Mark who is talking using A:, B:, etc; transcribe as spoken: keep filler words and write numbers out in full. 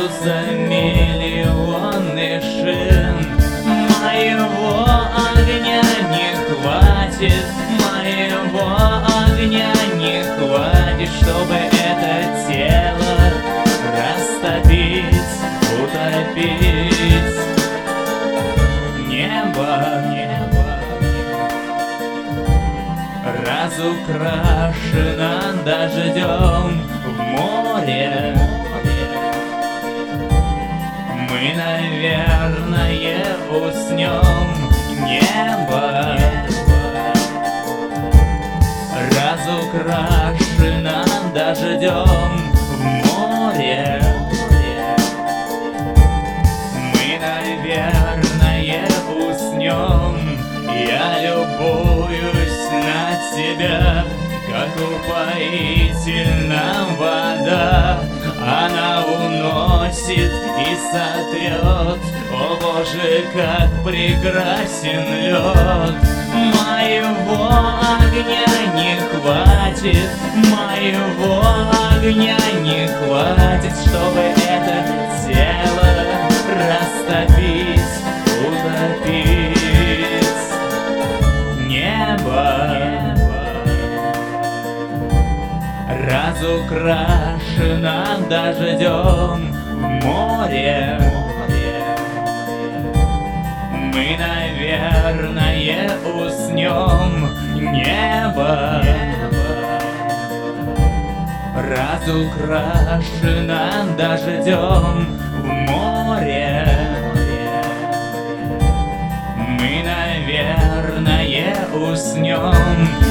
A: за миллионы шин. Моего огня не хватит, моего огня не хватит, чтобы это тело растопить, утопить. Небо, небо разукрашено дождем в море. Мы, наверное, уснем. Небо разукрашено дождем в море. Мы, наверное, уснем. Я любуюсь на тебя, как упоительна вода. Она уносит и сотрет, о Боже, как прекрасен лед. Моего огня не хватит, моего огня не хватит, чтобы это тело растопить, утопить. Небо разукрашено дождем в море. Мы, наверное, уснем. Небо разукрашено дождем в море. Мы, наверное, уснем.